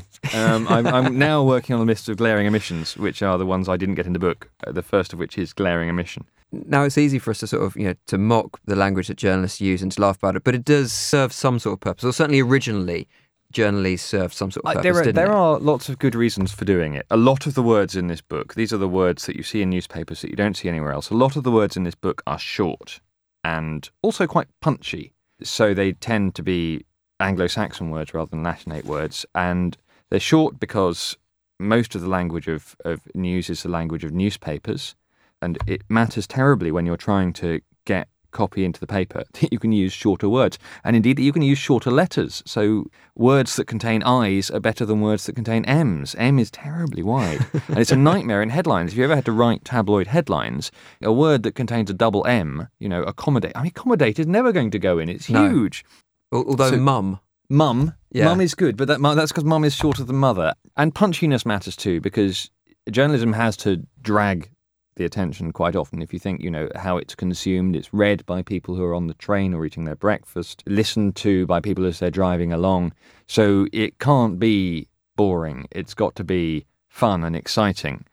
I'm now working on a list of glaring omissions, which are the ones I didn't get in the book, the first of which is glaring omission. Now, it's easy for us to sort of, to mock the language that journalists use and to laugh about it, but it does serve some sort of purpose, or certainly originally, journalists served some sort of purpose, There are lots of good reasons for doing it. A lot of the words in this book, these are the words that you see in newspapers that you don't see anywhere else. A lot of the words in this book are short and also quite punchy, so they tend to be Anglo-Saxon words rather than Latinate words, and they're short because most of the language of news is the language of newspapers, and it matters terribly when you're trying to get copy into the paper that you can use shorter words, and indeed that you can use shorter letters. So words that contain I's are better than words that contain M's. M is terribly wide, and it's a nightmare in headlines. If you ever had to write tabloid headlines, a word that contains a double M, accommodate. I mean, accommodate is never going to go in. It's huge. Although mum, yeah. Mum is good, but that's because mum is shorter than mother. And punchiness matters too, because journalism has to drag the attention quite often. If you think, how it's consumed, it's read by people who are on the train or eating their breakfast, listened to by people as they're driving along. So it can't be boring. It's got to be fun and exciting.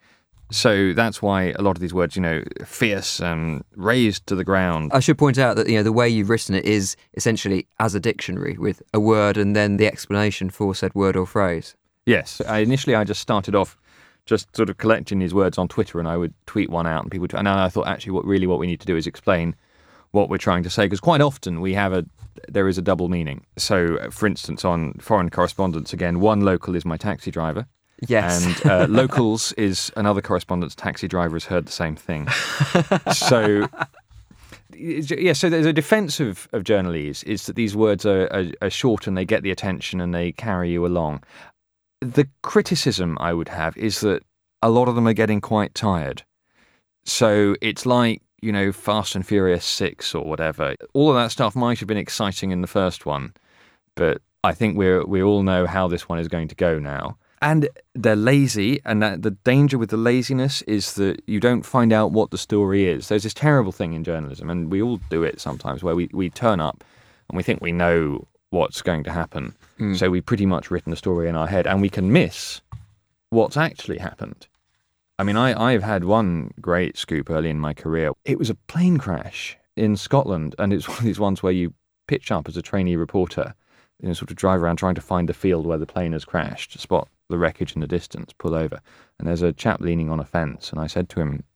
So that's why a lot of these words, fierce and raised to the ground. I should point out that, the way you've written it is essentially as a dictionary with a word and then the explanation for said word or phrase. Yes. Initially, I just started off just sort of collecting these words on Twitter, and I would tweet one out and people would... And I thought, actually, what we need to do is explain what we're trying to say, because quite often there is a double meaning. So, for instance, on foreign correspondence, again, one local is my taxi driver. Yes. And locals is another correspondent's taxi driver has heard the same thing. So there's a defence of journalese is that these words are short and they get the attention and they carry you along. The criticism I would have is that a lot of them are getting quite tired. So it's like, Fast and Furious 6 or whatever. All of that stuff might have been exciting in the first one, but I think we all know how this one is going to go now. And they're lazy, and the danger with the laziness is that you don't find out what the story is. There's this terrible thing in journalism, and we all do it sometimes, where we turn up and we think we know what's going to happen. So we've pretty much written the story in our head, and we can miss what's actually happened. I mean, I've had one great scoop early in my career. It was a plane crash in Scotland, and it's one of these ones where you pitch up as a trainee reporter, sort of drive around trying to find the field where the plane has crashed, spot the wreckage in the distance, pull over. And there's a chap leaning on a fence. And I said to him,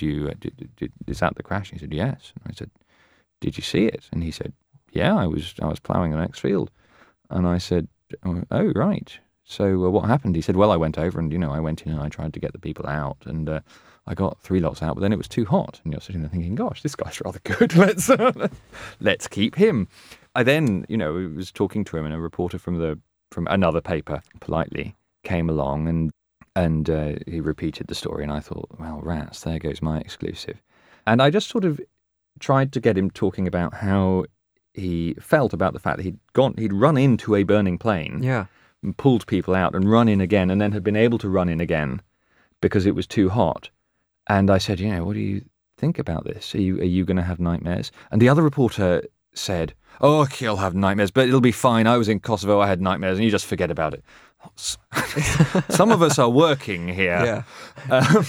is that the crash? He said, yes. And I said, did you see it? And he said, yeah, I was ploughing the next field. And I said, oh, right. So what happened? He said, well, I went over and, I went in and I tried to get the people out and I got 3 lots out, but then it was too hot. And you're sitting there thinking, gosh, this guy's rather good. Let's keep him. I then, was talking to him, and a reporter from another paper politely came along and he repeated the story. And I thought, well, rats, there goes my exclusive. And I just sort of tried to get him talking about how he felt about the fact that he'd run into a burning plane. Yeah. And pulled people out and run in again, and then had been able to run in again because it was too hot. And I said, what do you think about this? Are you going to have nightmares? And the other reporter said, oh, he'll have nightmares, but it'll be fine. I was in Kosovo, I had nightmares, and you just forget about it. Some of us are working here. Yeah.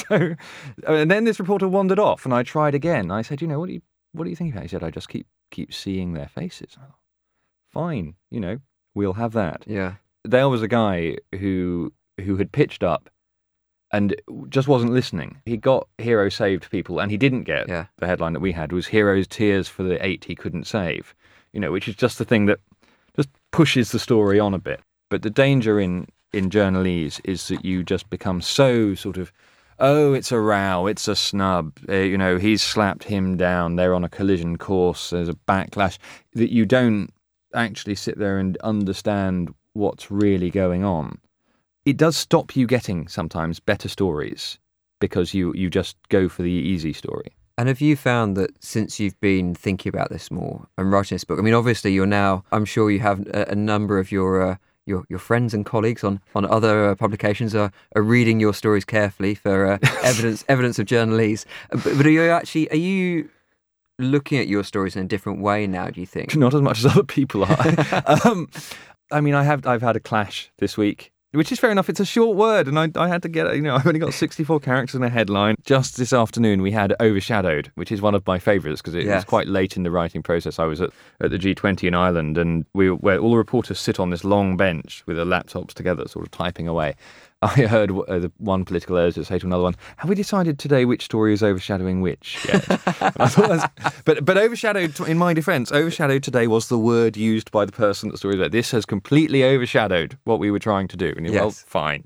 And then this reporter wandered off, and I tried again. I said, what do you think about it? He said, I just keep seeing their faces. I thought, fine, we'll have that. Yeah. There was a guy who had pitched up and just wasn't listening. He got Hero saved people, and he didn't get the headline that we had was Hero's tears for the 8 he couldn't save, which is just the thing that just pushes the story on a bit. But the danger in journalese is that you just become so sort of, oh, it's a row, it's a snub, he's slapped him down, they're on a collision course, there's a backlash, that you don't actually sit there and understand what's really going on. It does stop you getting sometimes better stories because you just go for the easy story. And have you found that since you've been thinking about this more and writing this book, I mean, obviously you're now, I'm sure you have a number of your friends and colleagues on other publications are reading your stories carefully for evidence of journalese. But are you looking at your stories in a different way now, do you think? Not as much as other people are. I mean, I've had a clash this week, which is fair enough. It's a short word, and I had to get, I've only got 64 characters in a headline. Just this afternoon, we had Overshadowed, which is one of my favourites because it was quite late in the writing process. I was at the G20 in Ireland, and where all the reporters sit on this long bench with their laptops together, sort of typing away. I heard one political editor say to another one, have we decided today which story is overshadowing which yet? I thought but overshadowed, in my defence, overshadowed today was the word used by the person that the story was about. This has completely overshadowed what we were trying to do. And well, fine.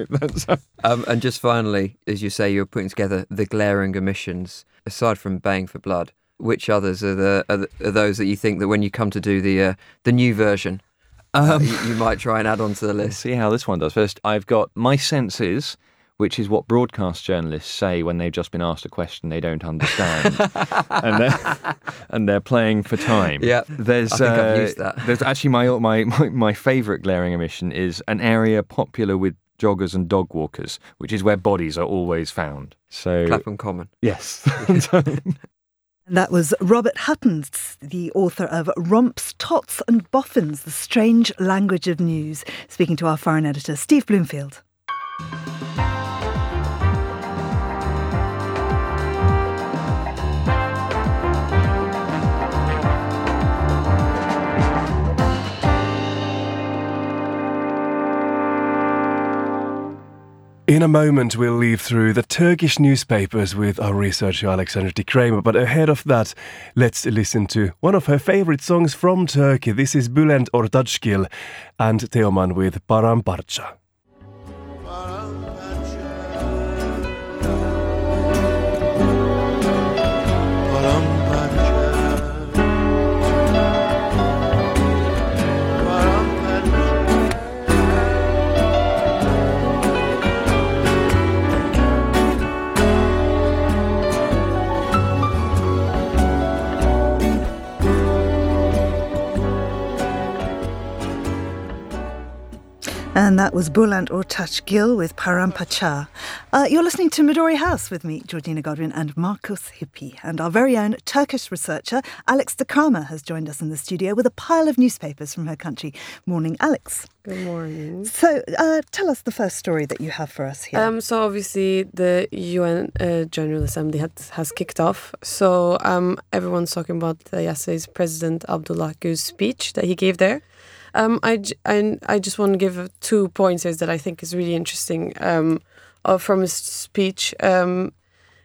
And just finally, as you say, you're putting together the glaring omissions, aside from Baying for Blood, which others are those that you think that when you come to do the new version, you might try and add on to the list? See how this one does. First, I've got My Senses, which is what broadcast journalists say when they've just been asked a question they don't understand, and they're playing for time. Yeah, I think I've used that. There's actually my favourite glaring omission is an area popular with joggers and dog walkers, which is where bodies are always found. So Clapham Common. Yes. That was Robert Huttons, the author of Romps, Tots and Boffins, The Strange Language of News, speaking to our foreign editor, Steve Bloomfield. In a moment, we'll leaf through the Turkish newspapers with our researcher Alexander T. Kramer. But ahead of that, let's listen to one of her favourite songs from Turkey. This is Bülent Ortaçgil and Teoman with Paramparça. And that was Bülent Ortaçgil with Paramparça. You're listening to Midori House with me, Georgina Godwin, and Markus Hippi. And our very own Turkish researcher, Alex de Kramer, has joined us in the studio with a pile of newspapers from her country. Morning, Alex. Good morning. So tell us the first story that you have for us here. So obviously the UN General Assembly has kicked off. So everyone's talking about yesterday's President Abdullah Gül's speech that he gave there. I just want to give 2 points here that I think is really interesting from his speech.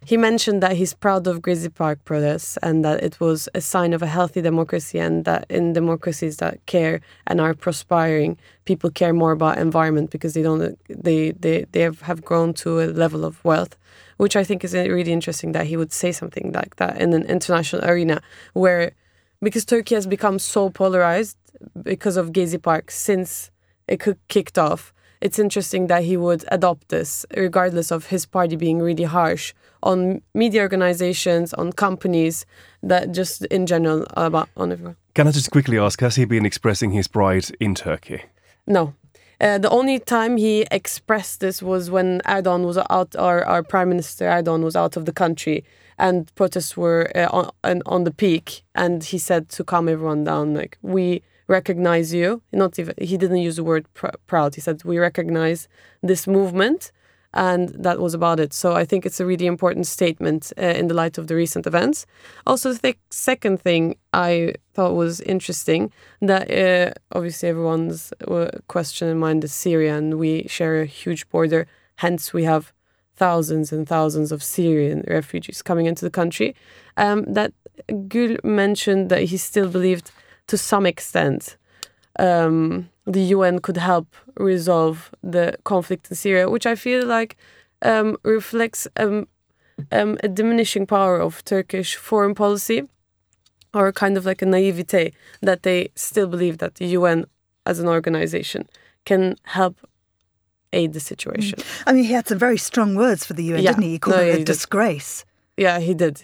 he mentioned that he's proud of Gezi Park protests and that it was a sign of a healthy democracy, and that in democracies that care and are prospering, people care more about environment because they have grown to a level of wealth, which I think is really interesting that he would say something like that in an international arena because Turkey has become so polarized because of Gezi Park since it kicked off. It's interesting that he would adopt this, regardless of his party being really harsh on media organizations, on companies, that just in general on everyone. Can I just quickly ask, has he been expressing his pride in Turkey? No. The only time he expressed this was when Erdogan was out, our Prime Minister Erdogan was out of the country, and protests were on the peak, and he said to calm everyone down, like, we recognize you. He didn't use the word proud. He said, we recognize this movement, and that was about it. So I think it's a really important statement in the light of the recent events. Also, the second thing I thought was interesting, that obviously everyone's question in mind is Syria, and we share a huge border. Hence, we have thousands and thousands of Syrian refugees coming into the country. That Gül mentioned that he still believed to some extent the UN could help resolve the conflict in Syria, which I feel like reflects a diminishing power of Turkish foreign policy, or kind of like a naivete that they still believe that the UN as an organization can help aid the situation. I mean, he had some very strong words for the UN, didn't he? He called it a disgrace. Yeah, he did.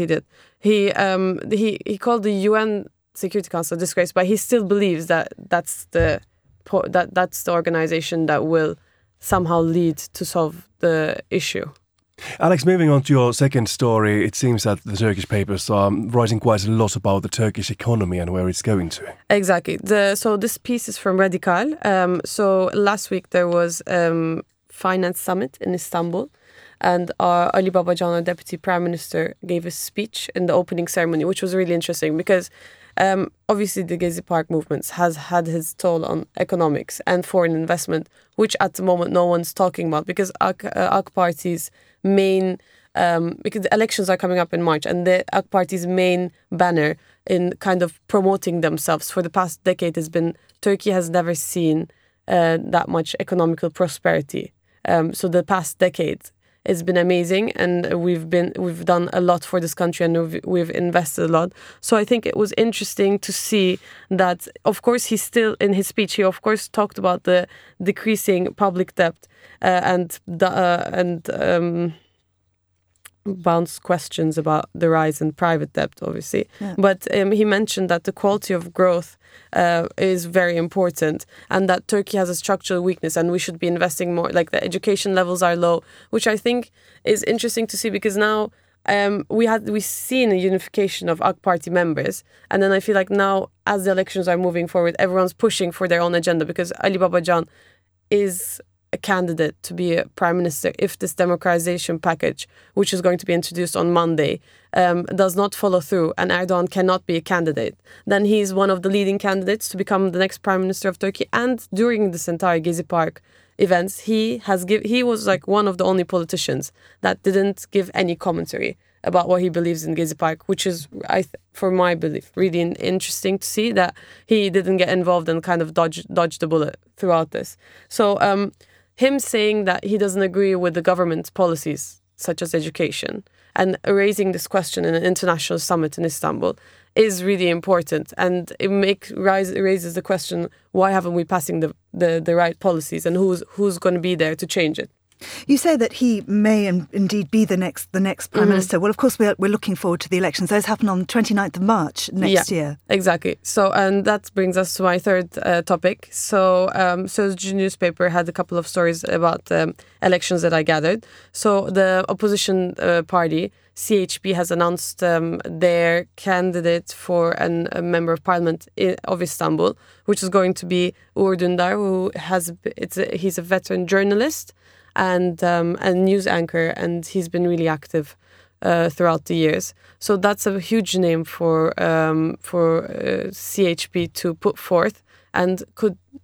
He called the UN Security Council a disgrace, but he still believes that that's the organization that will somehow lead to solve the issue. Alex, moving on to your second story, it seems that the Turkish papers are writing quite a lot about the Turkish economy and where it's going to. Exactly. So this piece is from Radikal. So last week there was Finance Summit in Istanbul, and Ali Babacan, our Deputy Prime Minister, gave a speech in the opening ceremony, which was really interesting because obviously the Gezi Park movement has had its toll on economics and foreign investment, which at the moment no one's talking about because AK Party's main, because the elections are coming up in March, and the AK Party's main banner in kind of promoting themselves for the past decade has been Turkey has never seen that much economical prosperity. So the past decade it's been amazing, and we've done a lot for this country, and we've invested a lot. So I think it was interesting to see that, of course, he still, in his speech, he of course talked about the decreasing public debt and bounced questions about the rise in private debt, obviously. Yeah. But he mentioned that the quality of growth is very important, and that Turkey has a structural weakness and we should be investing more. Like, the education levels are low, which I think is interesting to see, because now we've seen a unification of AK Party members, and then I feel like now, as the elections are moving forward, everyone's pushing for their own agenda, because Ali Babacan is a candidate to be a prime minister if this democratization package, which is going to be introduced on Monday, does not follow through, and Erdogan cannot be a candidate. Then he's one of the leading candidates to become the next prime minister of Turkey. And during this entire Gezi Park events, he was like one of the only politicians that didn't give any commentary about what he believes in Gezi Park, which is, for my belief, really interesting to see that he didn't get involved and kind of dodged the bullet throughout this. So him saying that he doesn't agree with the government's policies, such as education, and raising this question in an international summit in Istanbul is really important. And it raises the question, why haven't we passing the right policies, and who's going to be there to change it? You say that he may indeed be the next Prime Minister. Well, of course, we're looking forward to the elections. Those happen on the 29th of March next year. Exactly. So, and that brings us to my third topic. So, Sözcü newspaper had a couple of stories about elections that I gathered. So, the opposition party, CHP, has announced their candidate for a member of parliament of Istanbul, which is going to be Uğur Dündar, he's a veteran journalist and a news anchor, and he's been really active throughout the years. So that's a huge name for CHP to put forth, and could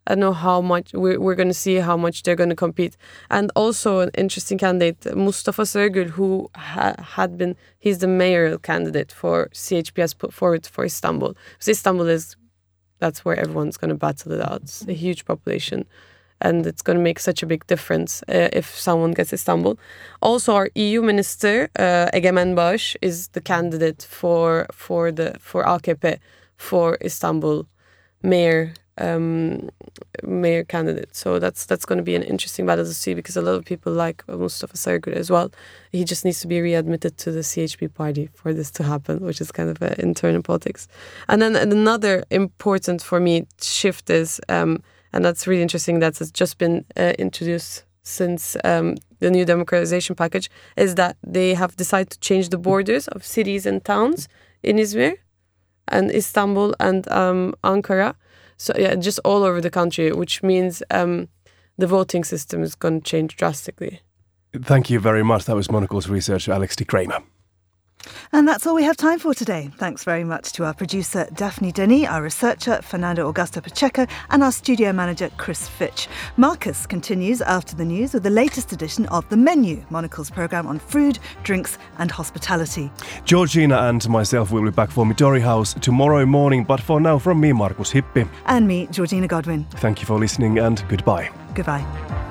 I don't know how much we're going to see how much they're going to compete. And also an interesting candidate, Mustafa Sarıgül, who he's the mayoral candidate for CHP, has put forward for Istanbul. Because Istanbul that's where everyone's going to battle it out. It's a huge population. And it's going to make such a big difference if someone gets Istanbul. Also, our EU minister, Egemen Bağış, is the candidate for AKP for Istanbul mayor candidate. So that's going to be an interesting battle to see, because a lot of people like Mustafa Sarıgül as well. He just needs to be readmitted to the CHP party for this to happen, which is kind of internal politics. And then another important for me shift is. And that's really interesting, that's just been introduced since the new democratization package, is that they have decided to change the borders of cities and towns in Izmir and Istanbul and Ankara. So yeah, just all over the country, which means the voting system is going to change drastically. Thank you very much. That was Monocle's researcher Alex de Kramer. And that's all we have time for today. Thanks very much to our producer Daphne Denny, our researcher Fernando Augusto Pacheco, and our studio manager Chris Fitch. Marcus continues after the news with the latest edition of The Menu, Monocle's programme on food, drinks and hospitality. Georgina and myself will be back for Midori House tomorrow morning, but for now, from me, Markus Hippi. And me, Georgina Godwin. Thank you for listening and goodbye. Goodbye.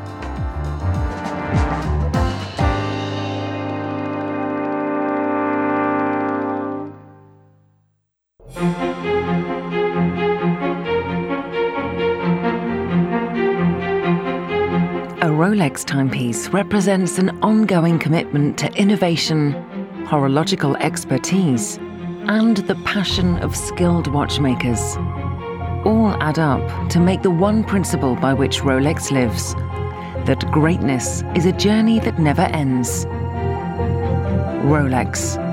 A Rolex timepiece represents an ongoing commitment to innovation, horological expertise, and the passion of skilled watchmakers. All add up to make the one principle by which Rolex lives, that greatness is a journey that never ends. Rolex.